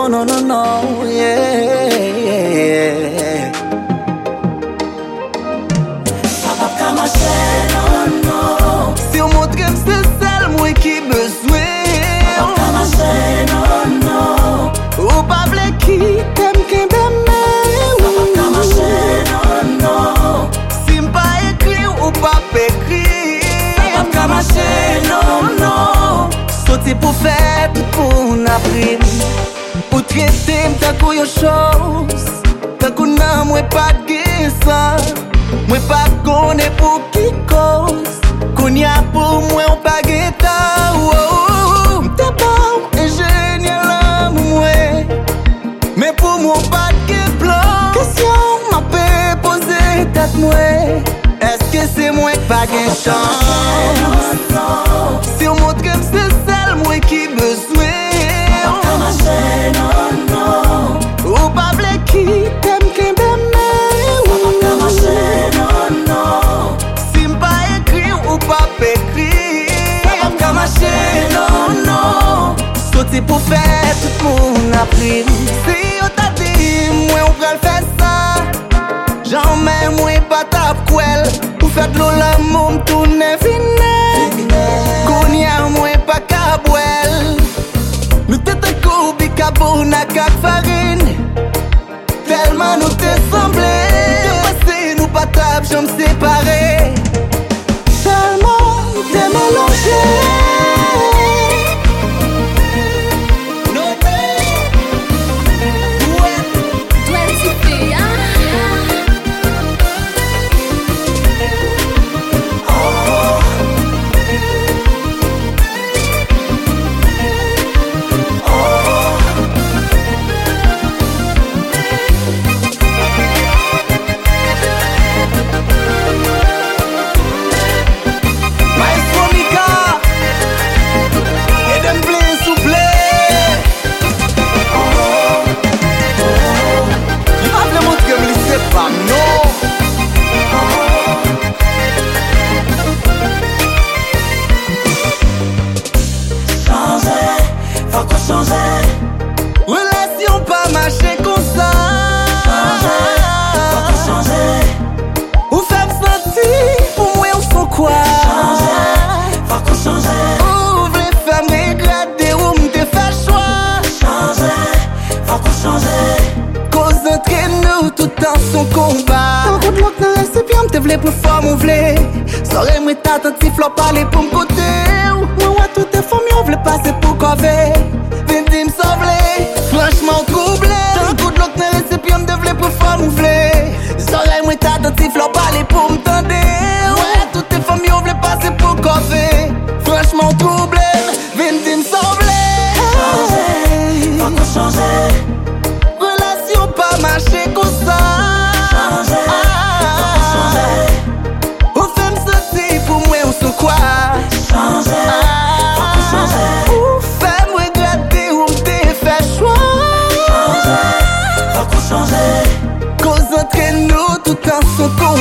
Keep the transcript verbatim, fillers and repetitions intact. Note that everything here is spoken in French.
non, non, non, yeah, yeah. Papa Kamache, non, non. Si on montre que c'est celle moi qui besoin. Papa Kamache, non, non. Ou pas vle qui t'aime qui m'aime. Papa Kamache, non, non. Si m'pas écrit ou pas écrit. Papa Kamache, non, non. Sauter pour faire tout pour n'apprendre. Pour traiter m'ta kou yon chose. Tant qu'on n'a moi pas de ça. Moi pas connais pour qui cause. Qu'on y a pour moi on pas guetta. Oh, t'es bon ingénieur là moi. Mais pour moi pas de plan. Question m'a fait poser tête moi. Est-ce que c'est moi pas de chance? Si on montre que c'est celle moi qui besoin. Kamache, non, non. Ou pas vle qui t'aime qui m'aime. Kamache, non, non. Si m'pas écrit ou pas écrit. Papa Kamache, non, non. Sauter pour faire tout mon appris. Si on t'a dit, moi on peut le faire ça. J'en mets moi pas ta couelle. Pour faire de l'eau l'amour m'tourne vinaigre. Qu'on y a moi pas cabouel. Nous t'étais coubi cabona kak farine. Tellement nous t'es semblé. De passer nous pas table, j'en me séparer. Tellement nous t'es mélangé. Relation pas marcher comme ça. Changer, faut changer. Ou femme sentir pour moi on sont quoi. Changer, faut changer. Ou vle femme regarder ou m'te fait choix. Changer, faut changer. Cause entre nous tout en son combat. Tant qu'on bloque dans récipient m'te vle plus fort m'on vle. Soirée moi t'attentif l'on parler pour m'coter. Moi ouais tout est femme y'on vle passer pour cover. Vendi m'sauver, franchement troublé. Tant qu'on bloque dans récipient m'te vle plus fort m'on vle. Soirée moi t'attentif l'on parler pour m'tendre. Ouais tout est femme y'on vle passer pour cover. Franchement troublé, vendi m'sauver. Changer, faut changer. Relation pas marcher comme ça. Changer, faut changer. Ou femme sentir pour moi on sont quoi. Changer, faut changer. Ou femme regarder ou m'te fait choix. Changer, faut changer. Cause entre nous tout en son combat.